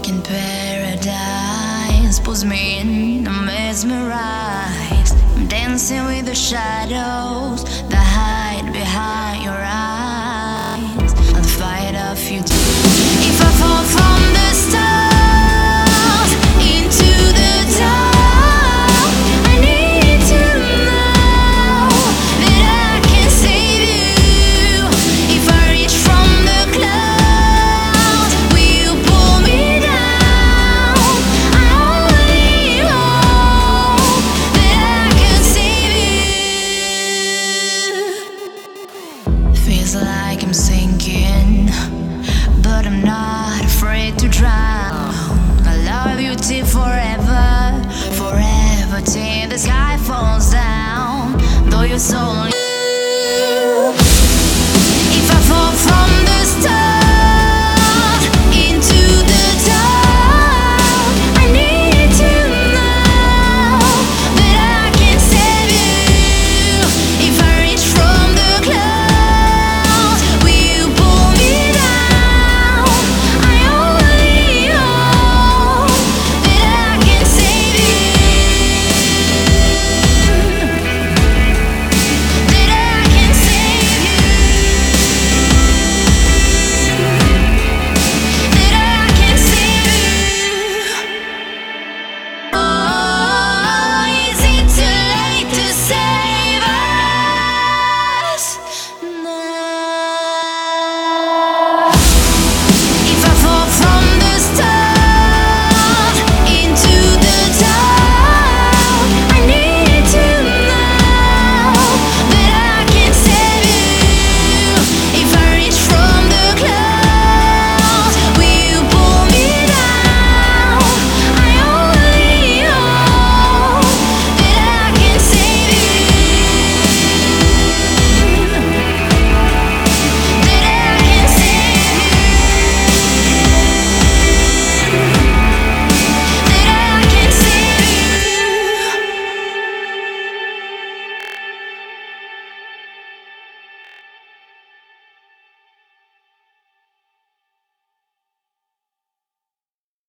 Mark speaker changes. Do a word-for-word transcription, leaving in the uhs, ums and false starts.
Speaker 1: in paradise, pulls me in, I'm mesmerized. I'm dancing with the shadows that hide behind your eyes. I'll fight a few times if I fall from the stars into the dark. I need to know that I can save you. If I reach from the clouds, will you pull me down? I only hope that I can save you. Feels like I'm sinking, but I'm not afraid to drown. I love you till forever, forever till the sky falls down. Though your soul